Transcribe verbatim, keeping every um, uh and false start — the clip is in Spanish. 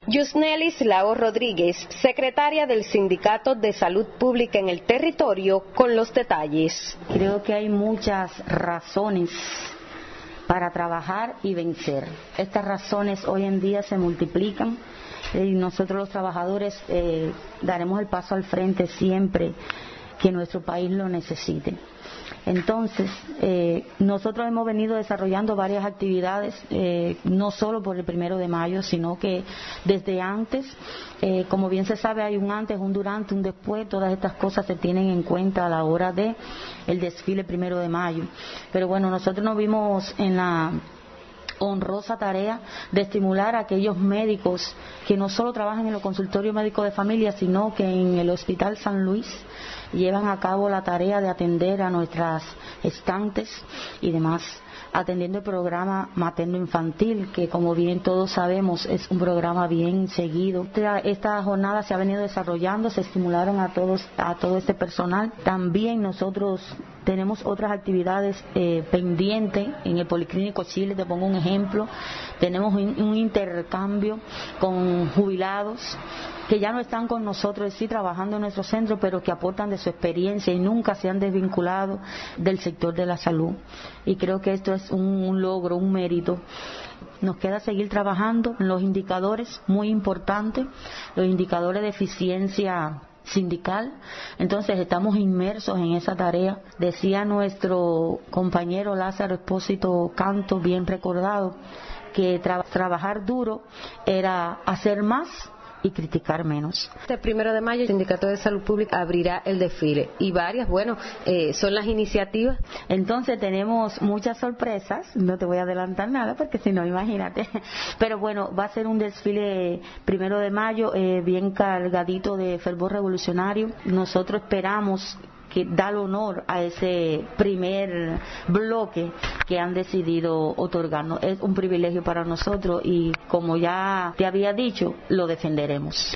Yusnelis Lao Rodríguez, secretaria del Sindicato de Salud Pública en el territorio, con los detalles. Creo que hay muchas razones para trabajar y vencer. Estas razones hoy en día se multiplican y nosotros los trabajadores eh, daremos el paso al frente siempre que nuestro país lo necesite. Entonces, eh, nosotros hemos venido desarrollando varias actividades, eh, no solo por el primero de mayo, sino que desde antes, eh, como bien se sabe, hay un antes, un durante, un después, todas estas cosas se tienen en cuenta a la hora de el desfile primero de mayo. Pero bueno, nosotros nos vimos en la honrosa tarea de estimular a aquellos médicos que no solo trabajan en los consultorios médicos de familia, sino que en el Hospital San Luis llevan a cabo la tarea de atender a nuestras estantes y demás, atendiendo el programa materno-infantil, que como bien todos sabemos es un programa bien seguido. Esta, esta jornada se ha venido desarrollando, se estimularon a todos, a todo este personal. También nosotros tenemos otras actividades eh, pendientes en el Policlínico Chile. Te pongo un ejemplo, tenemos un, un intercambio con jubilados que ya no están con nosotros, sí trabajando en nuestro centro, pero que aportan de su experiencia y nunca se han desvinculado del sector de la salud. Y creo que esto es un, un logro, un mérito. Nos queda seguir trabajando en los indicadores muy importantes, los indicadores de eficiencia sindical. Entonces estamos inmersos en esa tarea. Decía nuestro compañero Lázaro Expósito Canto, bien recordado, que tra- trabajar duro era hacer más y criticar menos. Este primero de mayo el Sindicato de Salud Pública abrirá el desfile y varias, bueno, eh, son las iniciativas. Entonces tenemos muchas sorpresas, no te voy a adelantar nada porque si no, imagínate, pero bueno, va a ser un desfile primero de mayo eh, bien cargadito de fervor revolucionario. Nosotros esperamos que da el honor a ese primer bloque que han decidido otorgarnos. Es un privilegio para nosotros y, como ya te había dicho, lo defenderemos.